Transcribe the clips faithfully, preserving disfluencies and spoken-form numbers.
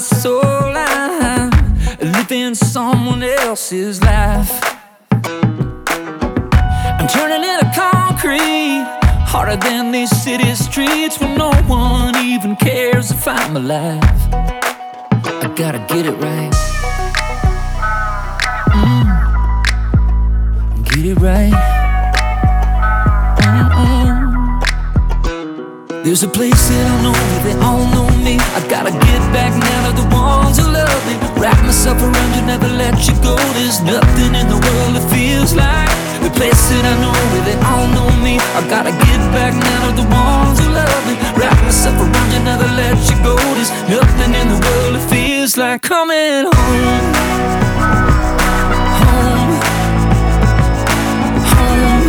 soul. I'm living someone else's life. I'm turning into concrete, harder than these city streets, where no one even cares if I'm alive. I gotta get it right. Mm. Get it right. Mm-mm. There's a place that I know where they all know me. I gotta get back now to the ones who love me. Wrap myself around you, never let you go. There's nothing in the world that feels like the place that I know where they all know me. I gotta get back now to the ones who love me. Wrap myself around you, never let you go. There's nothing in the world that feels like coming home. Home. Home.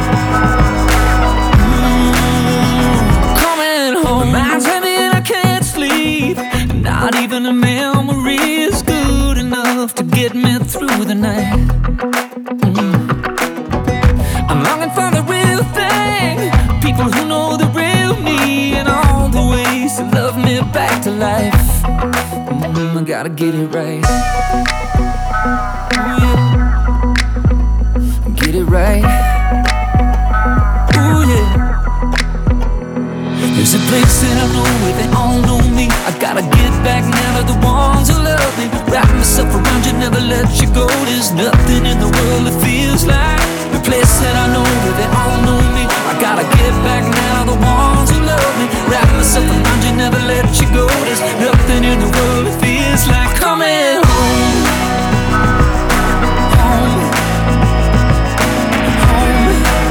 Mm. Coming home. My mind's heavy and I can't sleep. Not even a memory is good enough to get me through the night. Mm. I'm longing for the real thing, people who know the real me, and all the ways to love me back to life. Mm, I gotta get it right. Ooh, yeah. Get it right. Ooh, yeah. There's a place that I know where they all know me. I gotta get back now to the ones who love me. Wrap myself around you, never let you go. There's nothing in the world that feels like the place that I know where they all know me. I gotta get back now to the ones who love me. Wrap myself around you, never let you go. There's nothing in the world that feels like coming home. Home. Home.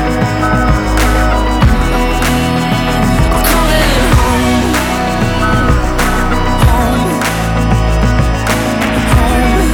I'm coming home. Home. Home.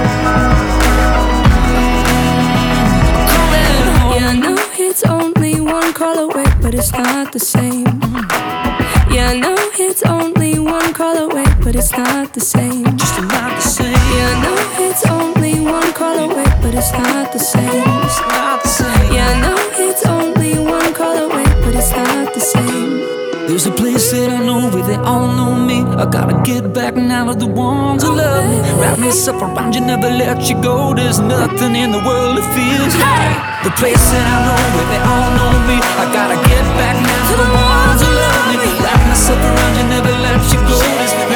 Yeah, I know it's only one call away, but it's not the same. Yeah, I know it's only one call away, but it's not the same. Just not the same. Yeah, I know it's only one call away, but it's not the same. It's not the same. Yeah, I know it's only one call away, but it's not the same. There's a place that I know where they all know me. I gotta get back now to the ones who love me. Wrap myself around you, never let you go. There's nothing in the world that feels like the place that I know where they all know me. I gotta get back now to the ones who love me. Wrap myself around you, never let you go. There's